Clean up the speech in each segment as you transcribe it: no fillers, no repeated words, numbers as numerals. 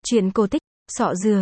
Truyện cổ tích, sọ dừa.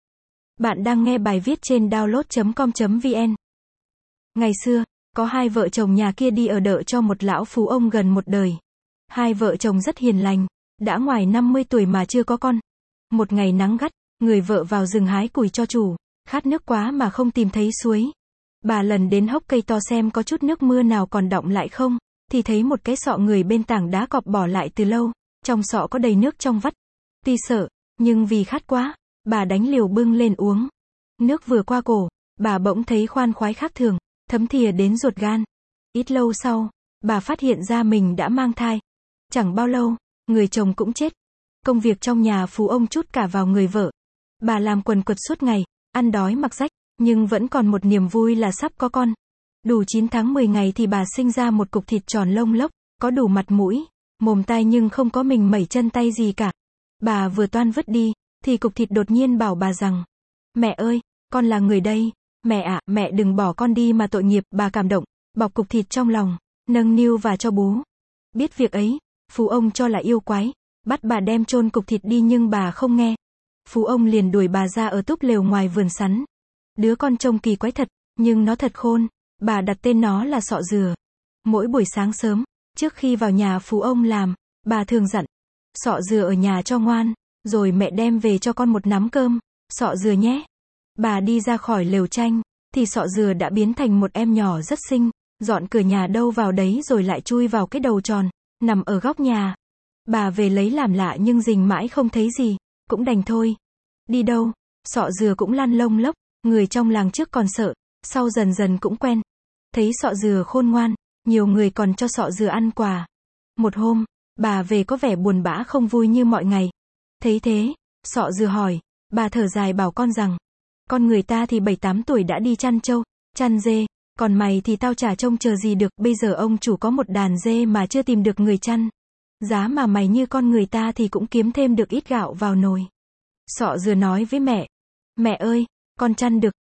Bạn đang nghe bài viết trên download.com.vn. Ngày xưa, có hai vợ chồng nhà kia đi ở đợ cho một lão phú ông gần một đời. Hai vợ chồng rất hiền lành, đã ngoài 50 tuổi mà chưa có con. Một ngày nắng gắt, người vợ vào rừng hái củi cho chủ, khát nước quá mà không tìm thấy suối. Bà lần đến hốc cây to xem có chút nước mưa nào còn đọng lại không, thì thấy một cái sọ người bên tảng đá cọp bỏ lại từ lâu, trong sọ có đầy nước trong vắt. Tuy sợ, nhưng vì khát quá, bà đánh liều bưng lên uống. Nước vừa qua cổ, bà bỗng thấy khoan khoái khác thường, thấm thìa đến ruột gan. Ít lâu sau, bà phát hiện ra mình đã mang thai. Chẳng bao lâu, người chồng cũng chết. Công việc trong nhà phú ông trút cả vào người vợ. Bà làm quần quật suốt ngày, ăn đói mặc rách, nhưng vẫn còn một niềm vui là sắp có con. Đủ 9 tháng 10 ngày thì bà sinh ra một cục thịt tròn lông lốc, có đủ mặt mũi, mồm tai nhưng không có mình mẩy chân tay gì cả. Bà vừa toan vứt đi, thì cục thịt đột nhiên bảo bà rằng: "Mẹ ơi, con là người đây, mẹ ạ, mẹ đừng bỏ con đi mà tội nghiệp." Bà cảm động, bọc cục thịt trong lòng, nâng niu và cho bú. Biết việc ấy, phú ông cho là yêu quái, bắt bà đem chôn cục thịt đi nhưng bà không nghe. Phú ông liền đuổi bà ra ở túp lều ngoài vườn sắn. Đứa con trông kỳ quái thật, nhưng nó thật khôn, bà đặt tên nó là Sọ Dừa. Mỗi buổi sáng sớm, trước khi vào nhà phú ông làm, bà thường dặn: "Sọ Dừa ở nhà cho ngoan, rồi mẹ đem về cho con một nắm cơm, Sọ Dừa nhé." Bà đi ra khỏi lều tranh, thì Sọ Dừa đã biến thành một em nhỏ rất xinh, dọn cửa nhà đâu vào đấy rồi lại chui vào cái đầu tròn, nằm ở góc nhà. Bà về lấy làm lạ nhưng rình mãi không thấy gì, cũng đành thôi. Đi đâu, Sọ Dừa cũng lăn lông lốc, người trong làng trước còn sợ, sau dần dần cũng quen. Thấy Sọ Dừa khôn ngoan, nhiều người còn cho Sọ Dừa ăn quà. Một hôm, bà về có vẻ buồn bã không vui như mọi ngày. Thấy thế, Sọ Dừa hỏi, bà thở dài bảo con rằng: "Con người ta thì 7-8 tuổi đã đi chăn trâu, chăn dê, còn mày thì tao chả trông chờ gì được, bây giờ ông chủ có một đàn dê mà chưa tìm được người chăn. Giá mà mày như con người ta thì cũng kiếm thêm được ít gạo vào nồi." Sọ Dừa nói với mẹ: "Mẹ ơi, con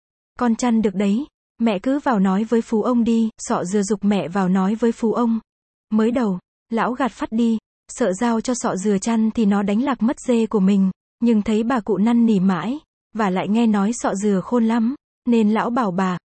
chăn được đấy, mẹ cứ vào nói với phú ông đi." Sọ Dừa giục mẹ vào nói với phú ông. Mới đầu, lão gạt phắt đi, sợ giao cho Sọ Dừa chăn thì nó đánh lạc mất dê của mình, nhưng thấy bà cụ năn nỉ mãi, và lại nghe nói Sọ Dừa khôn lắm, nên lão bảo bà: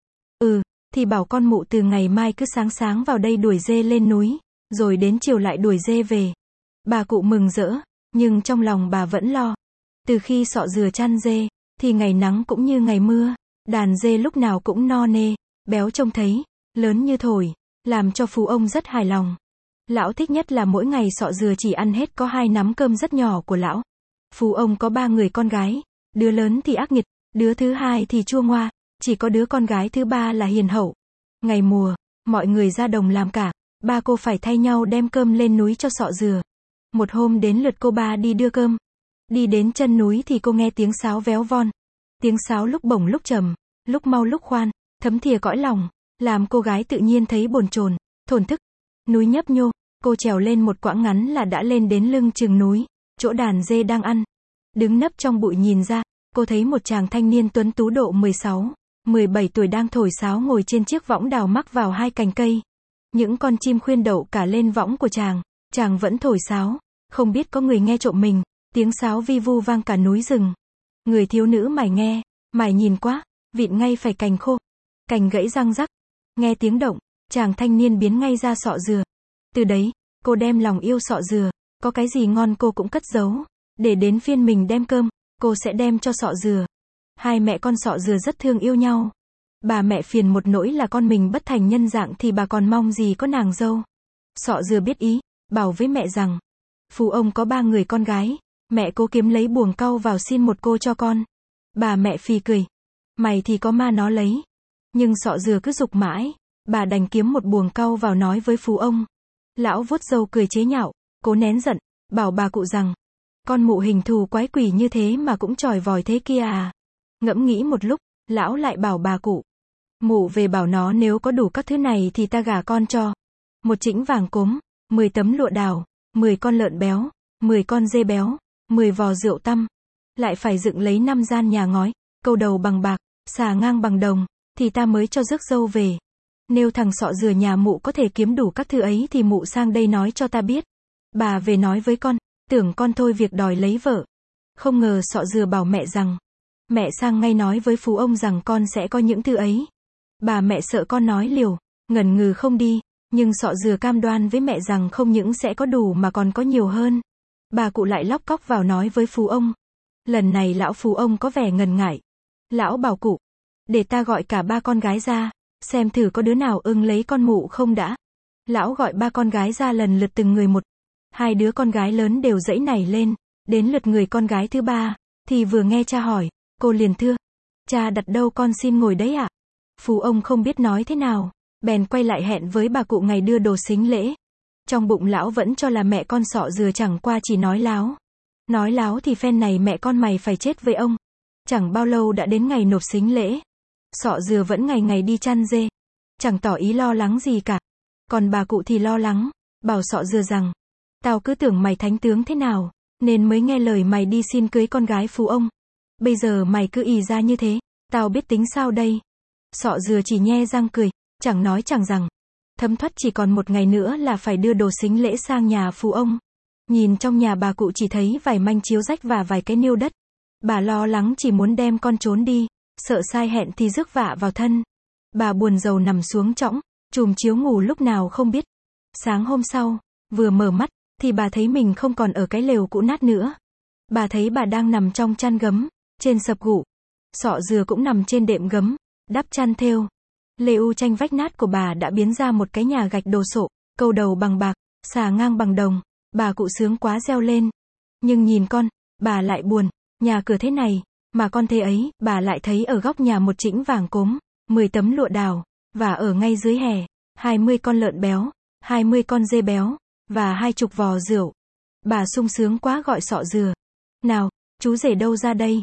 thì bảo con mụ từ ngày mai cứ sáng sáng vào đây đuổi dê lên núi, rồi đến chiều lại đuổi dê về." Bà cụ mừng rỡ, nhưng trong lòng bà vẫn lo. Từ khi Sọ Dừa chăn dê, thì ngày nắng cũng như ngày mưa, đàn dê lúc nào cũng no nê, béo trông thấy, lớn như thổi, làm cho phú ông rất hài lòng. Lão thích nhất là mỗi ngày Sọ Dừa chỉ ăn hết có 2 nắm cơm rất nhỏ của lão. Phú ông có 3 người con gái, đứa lớn thì ác nghiệt, đứa thứ hai thì chua ngoa, chỉ có đứa con gái thứ ba là hiền hậu. Ngày mùa, mọi người ra đồng làm cả, ba cô phải thay nhau đem cơm lên núi cho Sọ Dừa. Một hôm đến lượt cô ba đi đưa cơm. Đi đến chân núi thì cô nghe tiếng sáo véo von. Tiếng sáo lúc bổng lúc trầm, lúc mau lúc khoan, thấm thìa cõi lòng, làm cô gái tự nhiên thấy bồn chồn, thổn thức. Núi nhấp nhô, cô trèo lên một quãng ngắn là đã lên đến lưng chừng núi, chỗ đàn dê đang ăn. Đứng nấp trong bụi nhìn ra, cô thấy một chàng thanh niên tuấn tú độ 16-17 tuổi đang thổi sáo ngồi trên chiếc võng đào mắc vào 2 cành cây. Những con chim khuyên đậu cả lên võng của chàng vẫn thổi sáo, không biết có người nghe trộm mình, tiếng sáo vi vu vang cả núi rừng. Người thiếu nữ mải nghe, mải nhìn quá, vịn ngay phải cành khô, cành gãy răng rắc. Nghe tiếng động, chàng thanh niên biến ngay ra Sọ Dừa. Từ đấy, cô đem lòng yêu Sọ Dừa, có cái gì ngon cô cũng cất giấu, để đến phiên mình đem cơm, cô sẽ đem cho Sọ Dừa. Hai mẹ con Sọ Dừa rất thương yêu nhau. Bà mẹ phiền một nỗi là con mình bất thành nhân dạng thì bà còn mong gì có nàng dâu. Sọ Dừa biết ý, bảo với mẹ rằng: "Phú ông có 3 người con gái, mẹ cố kiếm lấy buồng cau vào xin một cô cho con." Bà mẹ phì cười: "Mày thì có ma nó lấy." Nhưng Sọ Dừa cứ giục mãi, bà đành kiếm một buồng cau vào nói với phú ông. Lão vuốt râu cười chế nhạo, cố nén giận, bảo bà cụ rằng: "Con mụ hình thù quái quỷ như thế mà cũng chỏi vòi thế kia à?" Ngẫm nghĩ một lúc, lão lại bảo bà cụ: "Mụ về bảo nó nếu có đủ các thứ này thì ta gả con cho. 1 chĩnh vàng cốm, 10 tấm lụa đào, 10 con lợn béo, 10 con dê béo, 10 vò rượu tăm. Lại phải dựng lấy 5 gian nhà ngói, câu đầu bằng bạc, xà ngang bằng đồng, thì ta mới cho rước dâu về. Nếu thằng Sọ Dừa nhà mụ có thể kiếm đủ các thứ ấy thì mụ sang đây nói cho ta biết. Bà về nói với con, tưởng con thôi việc đòi lấy vợ." Không ngờ sọ dừa bảo mẹ rằng, mẹ sang ngay nói với phú ông rằng con sẽ có những thứ ấy. Bà mẹ sợ con nói liều, ngần ngừ không đi, nhưng sọ dừa cam đoan với mẹ rằng không những sẽ có đủ mà còn có nhiều hơn. Bà cụ lại lóc cóc vào nói với phú ông. Lần này lão phú ông có vẻ ngần ngại. Lão bảo cụ, để ta gọi cả ba con gái ra, xem thử có đứa nào ưng lấy con mụ không đã. Lão gọi ba con gái ra lần lượt từng người một. Hai đứa con gái lớn đều giãy nảy lên, đến lượt người con gái thứ ba, thì vừa nghe cha hỏi, cô liền thưa, cha đặt đâu con xin ngồi đấy ạ. Phú ông không biết nói thế nào, bèn quay lại hẹn với bà cụ ngày đưa đồ sính lễ. Trong bụng lão vẫn cho là mẹ con sọ dừa chẳng qua chỉ nói láo. Nói láo thì phen này mẹ con mày phải chết với ông. Chẳng bao lâu đã đến ngày nộp sính lễ. Sọ dừa vẫn ngày ngày đi chăn dê. Chẳng tỏ ý lo lắng gì cả. Còn bà cụ thì lo lắng, bảo sọ dừa rằng, tao cứ tưởng mày thánh tướng thế nào, nên mới nghe lời mày đi xin cưới con gái phú ông. Bây giờ mày cứ ì ra như thế, tao biết tính sao đây. Sọ dừa chỉ nhe răng cười, chẳng nói chẳng rằng. Thấm thoát chỉ còn một ngày nữa là phải đưa đồ sính lễ sang nhà phú ông. Nhìn trong nhà bà cụ chỉ thấy vài manh chiếu rách và vài cái niêu đất. Bà lo lắng chỉ muốn đem con trốn đi, sợ sai hẹn thì rước vạ vào thân. Bà buồn rầu nằm xuống chõng, chùm chiếu ngủ lúc nào không biết. Sáng hôm sau, vừa mở mắt, thì bà thấy mình không còn ở cái lều cũ nát nữa. Bà thấy bà đang nằm trong chăn gấm, trên sập gụ. Sọ dừa cũng nằm trên đệm gấm, đắp chăn thêu. Lều tranh vách nát của bà đã biến ra một cái nhà gạch đồ sộ, câu đầu bằng bạc, xà ngang bằng đồng. Bà cụ sướng quá reo lên. Nhưng nhìn con, bà lại buồn. Nhà cửa thế này, mà con thế ấy, bà lại thấy ở góc nhà một chĩnh vàng cốm, 10 tấm lụa đào, và ở ngay dưới hè, 20 con lợn béo, 20 con dê béo, và 20 vò rượu. Bà sung sướng quá gọi sọ dừa. Nào, chú rể đâu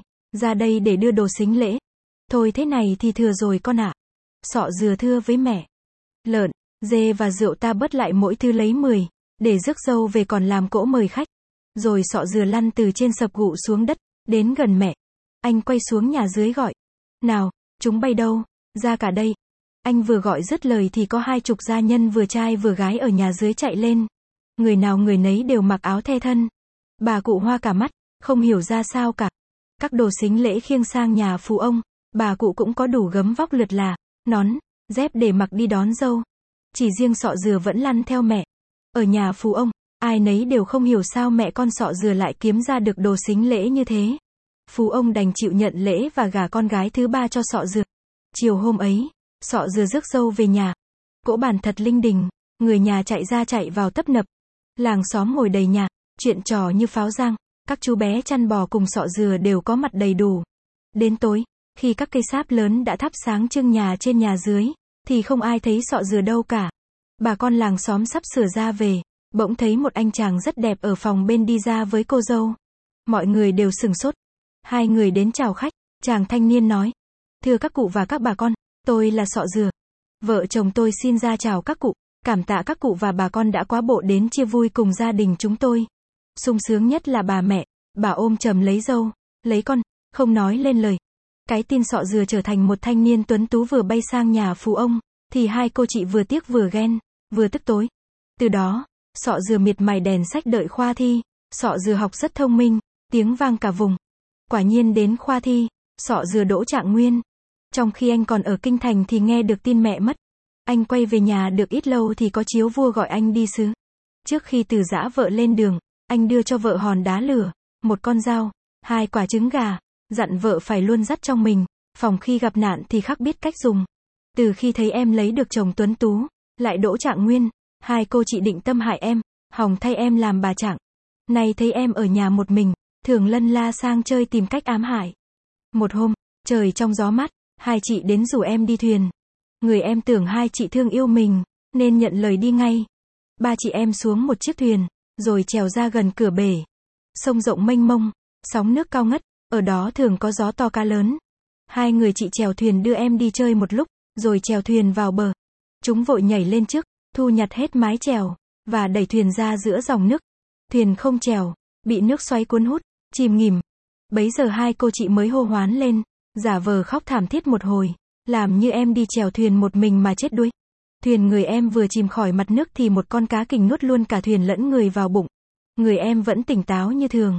ra đây để đưa đồ sính lễ. Thôi thế này thì thừa rồi con ạ. Sọ dừa thưa với mẹ. Lợn, dê và rượu ta bớt lại mỗi thứ lấy 10, để rước dâu về còn làm cỗ mời khách. Rồi sọ dừa lăn từ trên sập gụ xuống đất, đến gần mẹ. Anh quay xuống nhà dưới gọi. Nào, chúng bay đâu, ra cả đây. Anh vừa gọi dứt lời thì có 20 gia nhân vừa trai vừa gái ở nhà dưới chạy lên. Người nào người nấy đều mặc áo the thân. Bà cụ hoa cả mắt, không hiểu ra sao cả. Các đồ sính lễ khiêng sang nhà phú ông, bà cụ cũng có đủ gấm vóc lượt là, nón, dép để mặc đi đón dâu. Chỉ riêng sọ dừa vẫn lăn theo mẹ. Ở nhà phú ông, ai nấy đều không hiểu sao mẹ con sọ dừa lại kiếm ra được đồ sính lễ như thế. Phú ông đành chịu nhận lễ và gả con gái thứ ba cho sọ dừa. Chiều hôm ấy, sọ dừa rước dâu về nhà. Cỗ bàn thật linh đình, người nhà chạy ra chạy vào tấp nập. Làng xóm ngồi đầy nhà, chuyện trò như pháo giang. Các chú bé chăn bò cùng sọ dừa đều có mặt đầy đủ. Đến tối, khi các cây sáp lớn đã thắp sáng trưng nhà trên nhà dưới, thì không ai thấy sọ dừa đâu cả. Bà con làng xóm sắp sửa ra về, bỗng thấy một anh chàng rất đẹp ở phòng bên đi ra với cô dâu. Mọi người đều sửng sốt. Hai người đến chào khách, chàng thanh niên nói. Thưa các cụ và các bà con, tôi là sọ dừa. Vợ chồng tôi xin ra chào các cụ, cảm tạ các cụ và bà con đã quá bộ đến chia vui cùng gia đình chúng tôi. Sung sướng nhất là bà mẹ, bà ôm chầm lấy dâu, lấy con, không nói lên lời. Cái tin sọ dừa trở thành một thanh niên tuấn tú vừa bay sang nhà phú ông, thì hai cô chị vừa tiếc vừa ghen, vừa tức tối. Từ đó, sọ dừa miệt mài đèn sách đợi khoa thi, sọ dừa học rất thông minh, tiếng vang cả vùng. Quả nhiên đến khoa thi, sọ dừa đỗ trạng nguyên. Trong khi anh còn ở kinh thành thì nghe được tin mẹ mất. Anh quay về nhà được ít lâu thì có chiếu vua gọi anh đi sứ. Trước khi từ giã vợ lên đường, anh đưa cho vợ hòn đá lửa, một con dao, 2 quả trứng gà, dặn vợ phải luôn dắt trong mình, phòng khi gặp nạn thì khắc biết cách dùng. Từ khi thấy em lấy được chồng tuấn tú, lại đỗ trạng nguyên, hai cô chị định tâm hại em, hòng thay em làm bà trạng. Nay thấy em ở nhà một mình, thường lân la sang chơi tìm cách ám hại. Một hôm, trời trong gió mát, hai chị đến rủ em đi thuyền. Người em tưởng hai chị thương yêu mình, nên nhận lời đi ngay. Ba chị em xuống một chiếc thuyền, rồi trèo ra gần cửa bể. Sông rộng mênh mông, sóng nước cao ngất, ở đó thường có gió to cá lớn. Hai người chị chèo thuyền đưa em đi chơi một lúc, rồi chèo thuyền vào bờ. Chúng vội nhảy lên trước, thu nhặt hết mái chèo, và đẩy thuyền ra giữa dòng nước. Thuyền không chèo, bị nước xoáy cuốn hút, chìm nghỉm. Bấy giờ hai cô chị mới hô hoán lên, giả vờ khóc thảm thiết một hồi, làm như em đi chèo thuyền một mình mà chết đuối. Thuyền người em vừa chìm khỏi mặt nước thì một con cá kình nuốt luôn cả thuyền lẫn người vào bụng. Người em vẫn tỉnh táo như thường.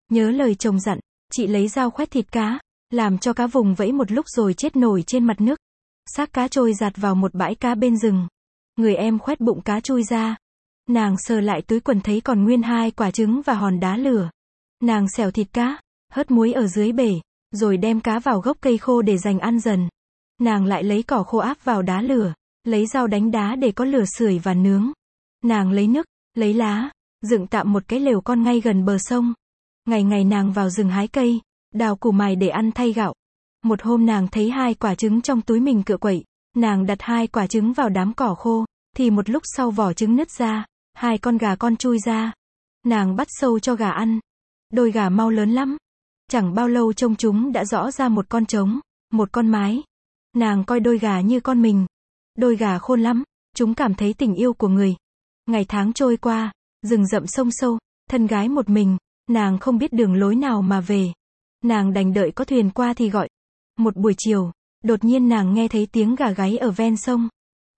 Nhớ lời chồng dặn, chị lấy dao khoét thịt cá, làm cho cá vùng vẫy một lúc rồi chết nổi trên mặt nước. Xác cá trôi giạt vào một bãi cá bên rừng. Người em khoét bụng cá chui ra. Nàng sờ lại túi quần thấy còn nguyên 2 quả trứng và hòn đá lửa. Nàng xẻo thịt cá, hớt muối ở dưới bể, rồi đem cá vào gốc cây khô để dành ăn dần. Nàng lại lấy cỏ khô áp vào đá lửa, lấy dao đánh đá để có lửa sưởi và nướng. Nàng lấy nước, lấy lá, dựng tạm một cái lều con ngay gần bờ sông. Ngày ngày nàng vào rừng hái cây, đào củ mài để ăn thay gạo. Một hôm nàng thấy 2 quả trứng trong túi mình cựa quậy, nàng đặt 2 quả trứng vào đám cỏ khô, thì một lúc sau vỏ trứng nứt ra, 2 con gà con chui ra. Nàng bắt sâu cho gà ăn. Đôi gà mau lớn lắm. Chẳng bao lâu trông chúng đã rõ ra một con trống, một con mái. Nàng coi đôi gà như con mình. Đôi gà khôn lắm, chúng cảm thấy tình yêu của người. Ngày tháng trôi qua, rừng rậm sông sâu, thân gái một mình, nàng không biết đường lối nào mà về. Nàng đành đợi có thuyền qua thì gọi. Một buổi chiều, đột nhiên nàng nghe thấy tiếng gà gáy ở ven sông.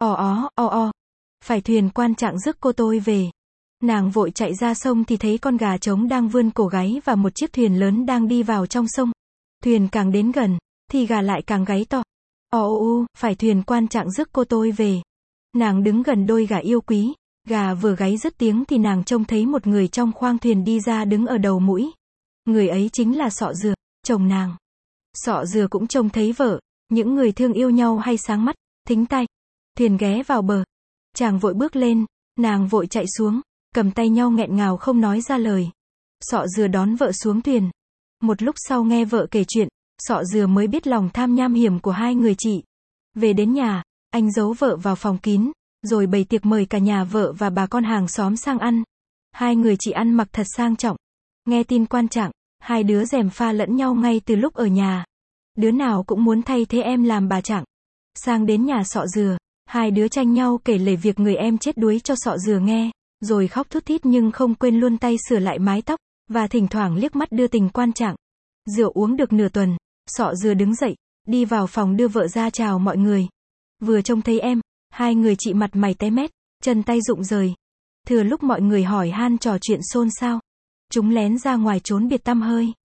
O. Phải thuyền quan trạng rước cô tôi về. Nàng vội chạy ra sông thì thấy con gà trống đang vươn cổ gáy và một chiếc thuyền lớn đang đi vào trong sông. Thuyền càng đến gần, thì gà lại càng gáy to. Phải thuyền quan trạng rước cô tôi về. Nàng đứng gần đôi gà yêu quý. Gà vừa gáy dứt tiếng thì nàng trông thấy một người trong khoang thuyền đi ra đứng ở đầu mũi. Người ấy chính là Sọ Dừa, chồng nàng. Sọ Dừa cũng trông thấy vợ. Những người thương yêu nhau hay sáng mắt, thính tai. Thuyền ghé vào bờ. Chàng vội bước lên, nàng vội chạy xuống, cầm tay nhau nghẹn ngào không nói ra lời. Sọ Dừa đón vợ xuống thuyền. Một lúc sau nghe vợ kể chuyện, Sọ Dừa mới biết lòng tham nham hiểm của 2 người chị. Về đến nhà, anh giấu vợ vào phòng kín, rồi bày tiệc mời cả nhà vợ và bà con hàng xóm sang ăn. 2 người chị ăn mặc thật sang trọng. Nghe tin quan trạng, 2 đứa gièm pha lẫn nhau ngay từ lúc ở nhà. Đứa nào cũng muốn thay thế em làm bà trạng. Sang đến nhà Sọ Dừa, 2 đứa tranh nhau kể lể việc người em chết đuối cho Sọ Dừa nghe, rồi khóc thút thít nhưng không quên luôn tay sửa lại mái tóc, và thỉnh thoảng liếc mắt đưa tình quan trạng. Rượu uống được nửa tuần, Sọ Dừa đứng dậy, đi vào phòng đưa vợ ra chào mọi người. Vừa trông thấy em, 2 người chị mặt mày tái mét, chân tay rụng rời. Thừa lúc mọi người hỏi han trò chuyện xôn xao, chúng lén ra ngoài trốn biệt tăm hơi.